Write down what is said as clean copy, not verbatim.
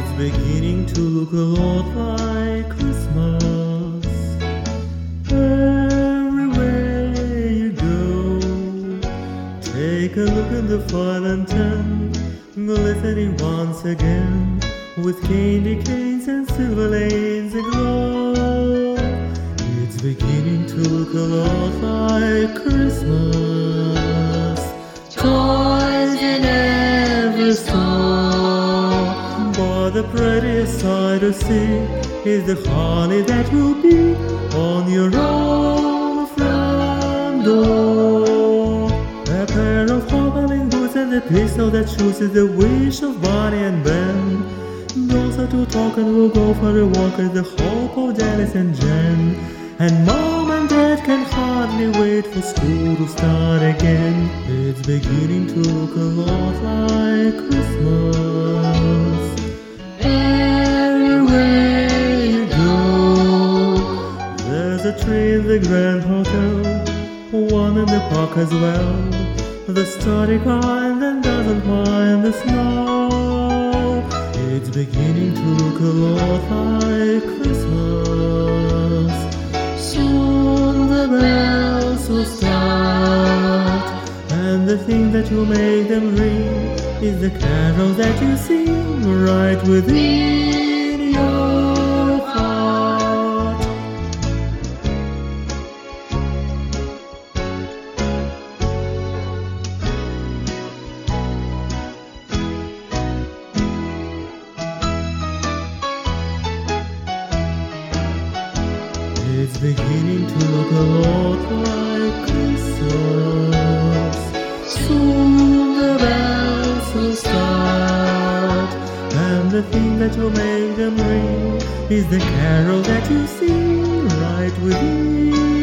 It's beginning to look a lot like Christmas. Everywhere you go, take a look at the 5 and 10, glistening once again with candy canes and silver lanes aglow. It's beginning to look a lot like Christmas. Toys in every store, but the prettiest sight to see is the holly that will be on your own front door. A pair of hobbling boots and a pistol that shoots is the wish of Bonnie and Ben. Those are two talk and we'll go for a walk is the hope of Janice and Jen. And Mom and Dad can hardly wait for school to start again. It's beginning to look a lot like Christmas. Everywhere you go, there's a tree in the Grand Hotel, one in the park as well. The sturdy kind that doesn't mind the snow. It's beginning to look a lot like Christmas. Soon the bells will start, and the thing that will make them ring is the carol that you sing right within your heart. It's beginning to look a lot like Christmas. Soon the bells will start, and the thing that will make them ring is the carol that you sing right within